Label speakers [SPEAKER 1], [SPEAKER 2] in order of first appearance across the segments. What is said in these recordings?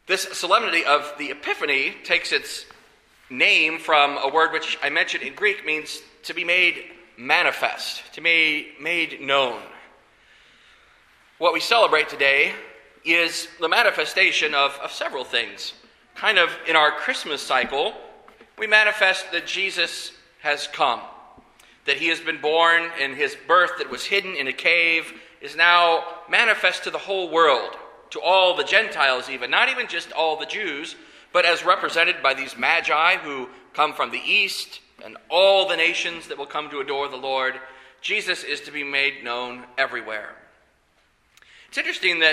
[SPEAKER 1] This solemnity of the Epiphany takes its name from a word which I mentioned in Greek means to be made manifest, to be made known. What we celebrate today is the manifestation of several things. Kind of in our Christmas cycle, we manifest that Jesus has come, that he has been born, and his birth that was hidden in a cave is now manifest to the whole world, to all the Gentiles even, not even just all the Jews, but as represented by these magi who come from the east and all the nations that will come to adore the Lord. Jesus is to be made known everywhere. It's interesting that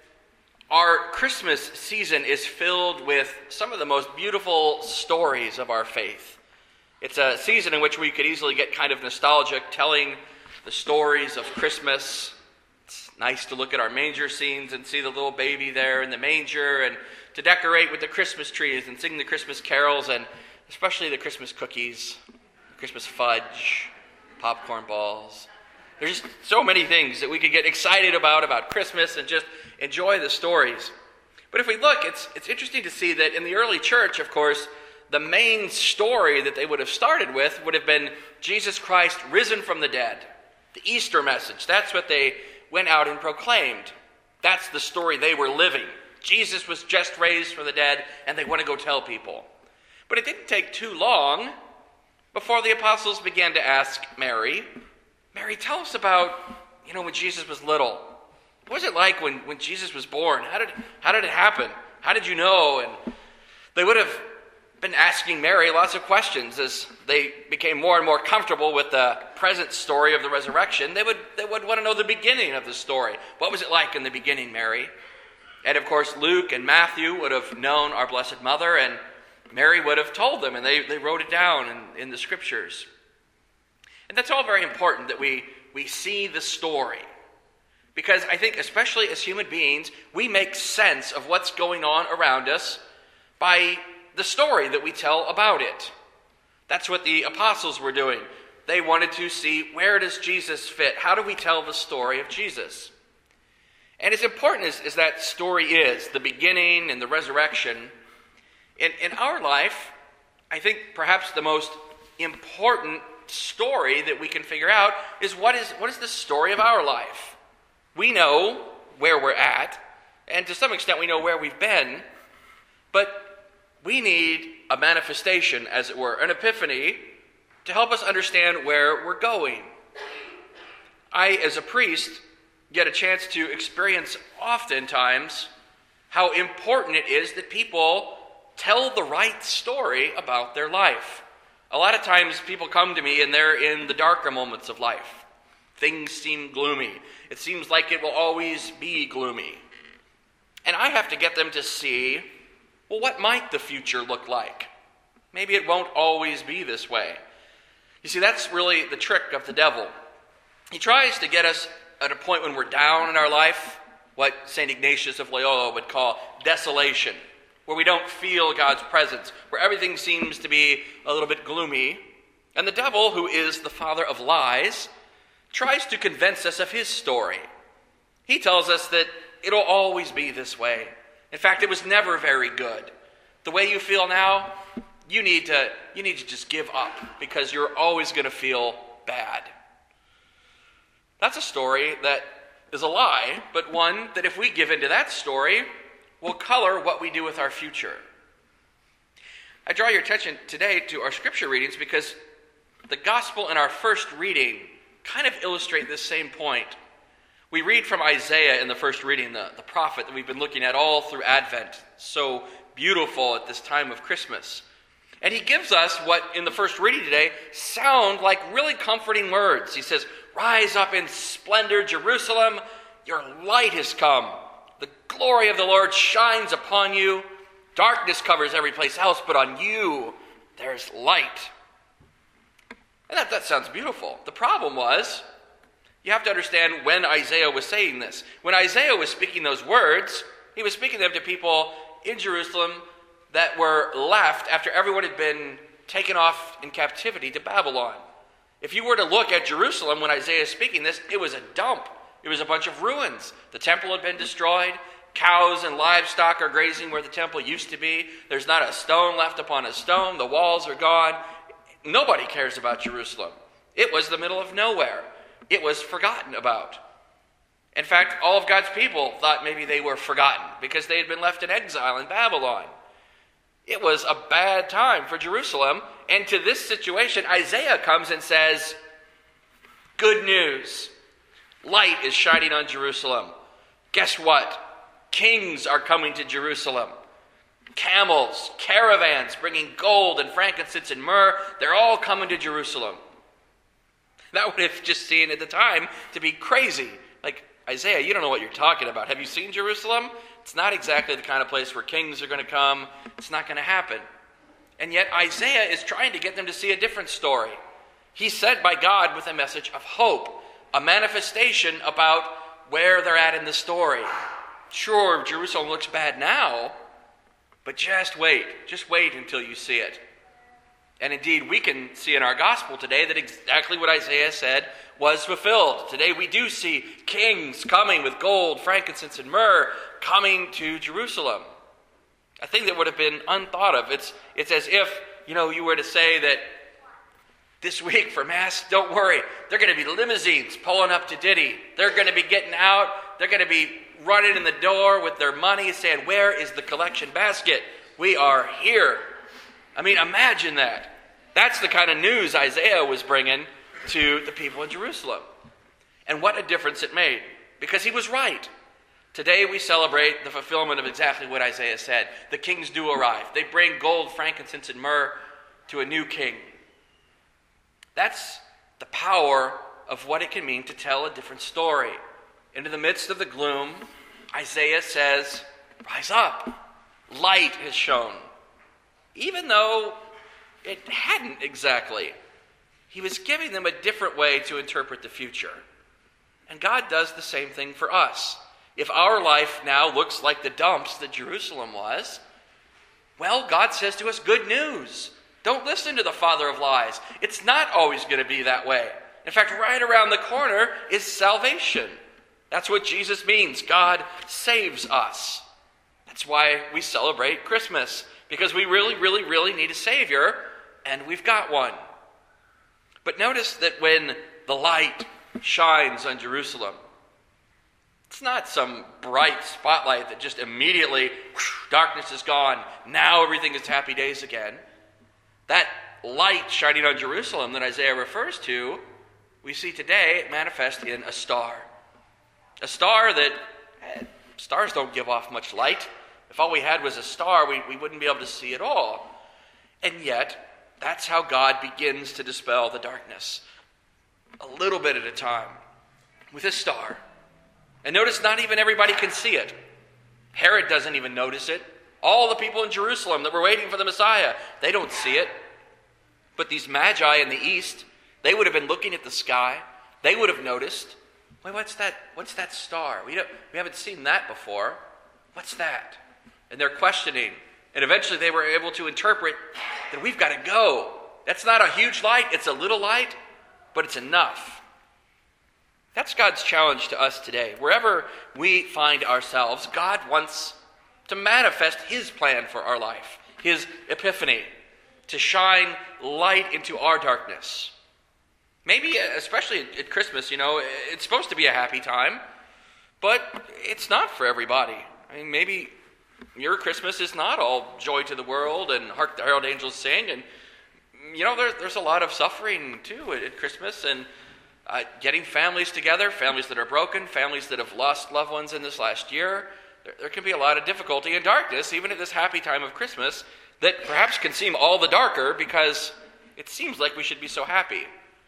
[SPEAKER 1] our Christmas season is filled with some of the most beautiful stories of our faith. It's a season in which we could easily get kind of nostalgic, telling the stories of Christmas. It's nice to look at our manger scenes and see the little baby there in the manger, and to decorate with the Christmas trees and sing the Christmas carols, and especially the Christmas cookies, Christmas fudge, popcorn balls. There's just so many things that we could get excited about Christmas and just enjoy the stories. But if we look, it's interesting to see that in the early church, of course, the main story that they would have started with would have been Jesus Christ risen from the dead. The Easter message. That's what they went out and proclaimed. That's the story they were living. Jesus was just raised from the dead, and they want to go tell people. But it didn't take too long before the apostles began to ask Mary, tell us about, when Jesus was little. What was it like when Jesus was born? How did it happen? How did you know? And they would have been asking Mary lots of questions as they became more and more comfortable with the present story of the resurrection. They would want to know the beginning of the story. What was it like in the beginning, Mary? And of course, Luke and Matthew would have known our Blessed Mother, and Mary would have told them, and they wrote it down in the Scriptures. And that's all very important that we see the story. Because I think, especially as human beings, we make sense of what's going on around us by the story that we tell about it. That's what the apostles were doing. They wanted to see, where does Jesus fit? How do we tell the story of Jesus? And as important as that story is, the beginning and the resurrection, in our life, I think perhaps the most important story that we can figure out is what is the story of our life? We know where we're at, and to some extent we know where we've been, but we need a manifestation, as it were, an epiphany, to help us understand where we're going. I, as a priest, get a chance to experience oftentimes how important it is that people tell the right story about their life. A lot of times people come to me and they're in the darker moments of life. Things seem gloomy. It seems like it will always be gloomy. And I have to get them to see, well, what might the future look like? Maybe it won't always be this way. You see, that's really the trick of the devil. He tries to get us at a point when we're down in our life, what St. Ignatius of Loyola would call desolation, where we don't feel God's presence, where everything seems to be a little bit gloomy. And the devil, who is the father of lies, tries to convince us of his story. He tells us that it'll always be this way. In fact, it was never very good. The way you feel now, you need to just give up, because you're always going to feel bad. That's a story that is a lie, but one that if we give into that story, will color what we do with our future. I draw your attention today to our scripture readings because the gospel in our first reading kind of illustrate this same point. We read from Isaiah in the first reading, the prophet that we've been looking at all through Advent, so beautiful at this time of Christmas. And he gives us what, in the first reading today, sound like really comforting words. He says, "Rise up in splendor, Jerusalem, your light has come. The glory of the Lord shines upon you. Darkness covers every place else, but on you there's light." And that sounds beautiful. The problem was, you have to understand when Isaiah was saying this. When Isaiah was speaking those words, he was speaking them to people in Jerusalem that were left after everyone had been taken off in captivity to Babylon. If you were to look at Jerusalem when Isaiah is speaking this, it was a dump. It was a bunch of ruins. The temple had been destroyed. Cows and livestock are grazing where the temple used to be. There's not a stone left upon a stone. The walls are gone. Nobody cares about Jerusalem. It was the middle of nowhere. It was forgotten about. In fact, all of God's people thought maybe they were forgotten because they had been left in exile in Babylon. It was a bad time for Jerusalem. And to this situation, Isaiah comes and says, good news. Light is shining on Jerusalem. Guess what? Kings are coming to Jerusalem. Camels, caravans bringing gold and frankincense and myrrh, they're all coming to Jerusalem. That would have just seemed at the time to be crazy. Like, Isaiah, you don't know what you're talking about. Have you seen Jerusalem? It's not exactly the kind of place where kings are going to come. It's not going to happen. And yet Isaiah is trying to get them to see a different story. He's sent by God with a message of hope, a manifestation about where they're at in the story. Sure, Jerusalem looks bad now, but just wait until you see it. And indeed, we can see in our gospel today that exactly what Isaiah said was fulfilled. Today we do see kings coming with gold, frankincense, and myrrh coming to Jerusalem. A thing that would have been unthought of. It's as if, you were to say that this week for Mass, don't worry, they're going to be limousines pulling up to Diddy. They're going to be getting out. They're going to be running in the door with their money saying, where is the collection basket? We are here. I mean, imagine that. That's the kind of news Isaiah was bringing to the people in Jerusalem. And what a difference it made, because he was right. Today we celebrate the fulfillment of exactly what Isaiah said. The kings do arrive. They bring gold, frankincense, and myrrh to a new king. That's the power of what it can mean to tell a different story. Into the midst of the gloom, Isaiah says, rise up. Light has shone. Even though it hadn't exactly. He was giving them a different way to interpret the future. And God does the same thing for us. If our life now looks like the dumps that Jerusalem was, well, God says to us, good news. Don't listen to the father of lies. It's not always going to be that way. In fact, right around the corner is salvation. That's what Jesus means. God saves us. That's why we celebrate Christmas, because we really, really, really need a Savior, and we've got one. But notice that when the light shines on Jerusalem, it's not some bright spotlight that just immediately, darkness is gone, now everything is happy days again. That light shining on Jerusalem that Isaiah refers to, we see today manifest in a star. A star that, stars don't give off much light. If all we had was a star, we wouldn't be able to see at all. And yet, that's how God begins to dispel the darkness. A little bit at a time, with a star. And notice not even everybody can see it. Herod doesn't even notice it. All the people in Jerusalem that were waiting for the Messiah, they don't see it. But these magi in the east, they would have been looking at the sky. They would have noticed, wait, what's that star? We haven't seen that before. What's that? And they're questioning. And eventually they were able to interpret that we've got to go. That's not a huge light. It's a little light, but it's enough. That's God's challenge to us today. Wherever we find ourselves, God wants to manifest his plan for our life, his epiphany, to shine light into our darkness. Maybe, especially at Christmas, it's supposed to be a happy time, but it's not for everybody. I mean, maybe your Christmas is not all joy to the world and hark the herald angels sing, and there's a lot of suffering too at Christmas, and getting families together, families that are broken, families that have lost loved ones in this last year. There can be a lot of difficulty and darkness, even at this happy time of Christmas, that perhaps can seem all the darker because it seems like we should be so happy.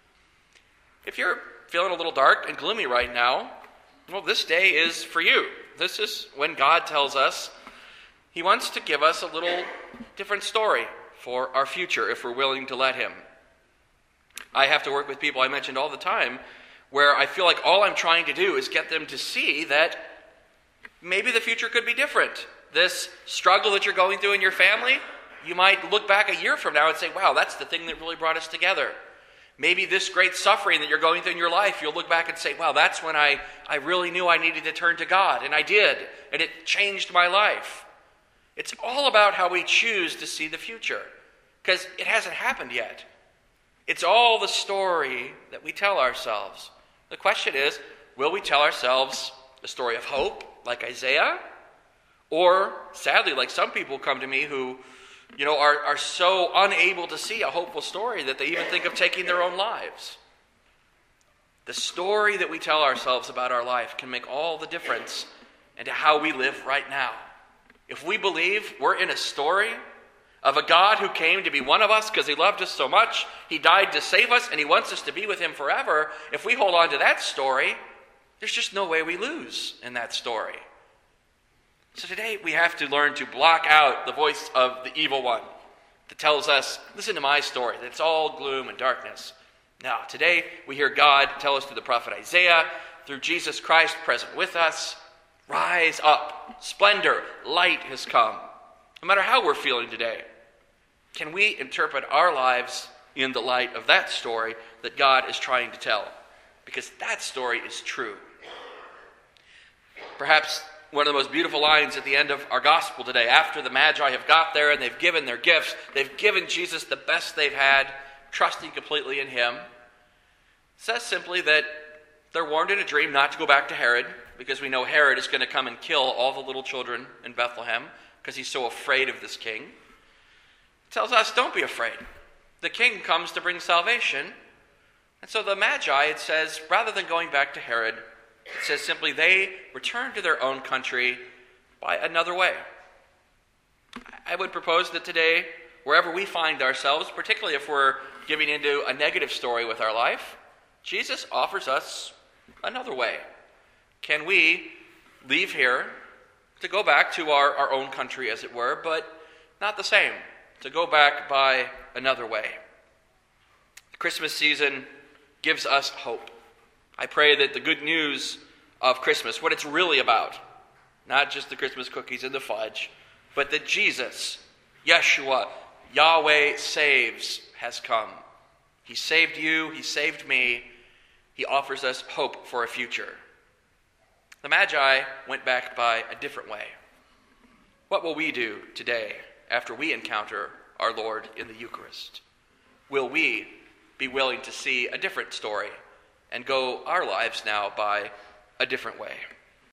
[SPEAKER 1] If you're feeling a little dark and gloomy right now, well, this day is for you. This is when God tells us he wants to give us a little different story for our future if we're willing to let him. I have to work with people I mentioned all the time where I feel like all I'm trying to do is get them to see that maybe the future could be different. This struggle that you're going through in your family, you might look back a year from now and say, wow, that's the thing that really brought us together. Maybe this great suffering that you're going through in your life, you'll look back and say, wow, that's when I really knew I needed to turn to God, and I did, and it changed my life. It's all about how we choose to see the future, because it hasn't happened yet. It's all the story that we tell ourselves. The question is, will we tell ourselves a story of hope, like Isaiah? Or, sadly, like some people come to me who, are so unable to see a hopeful story that they even think of taking their own lives. The story that we tell ourselves about our life can make all the difference into how we live right now. If we believe we're in a story of a God who came to be one of us because he loved us so much, he died to save us, and he wants us to be with him forever, if we hold on to that story, there's just no way we lose in that story. So today we have to learn to block out the voice of the evil one that tells us, listen to my story, that it's all gloom and darkness. Now, today we hear God tell us through the prophet Isaiah, through Jesus Christ present with us, rise up, splendor, light has come. No matter how we're feeling today, can we interpret our lives in the light of that story that God is trying to tell? Because that story is true. Perhaps one of the most beautiful lines at the end of our gospel today, after the Magi have got there and they've given their gifts, they've given Jesus the best they've had, trusting completely in him, says simply that they're warned in a dream not to go back to Herod, because we know Herod is going to come and kill all the little children in Bethlehem because he's so afraid of this king. It tells us, don't be afraid. The king comes to bring salvation. And so the Magi, it says, rather than going back to Herod, it says simply they return to their own country by another way. I would propose that today, wherever we find ourselves, particularly if we're giving into a negative story with our life, Jesus offers us another way. Can we leave here to go back to our own country, as it were, but not the same, to go back by another way? The Christmas season gives us hope. I pray that the good news of Christmas, what it's really about, not just the Christmas cookies and the fudge, but that Jesus, Yeshua, Yahweh saves, has come. He saved you, he saved me, he offers us hope for a future. The Magi went back by a different way. What will we do today after we encounter our Lord in the Eucharist? Will we be willing to see a different story and go our lives now by a different way?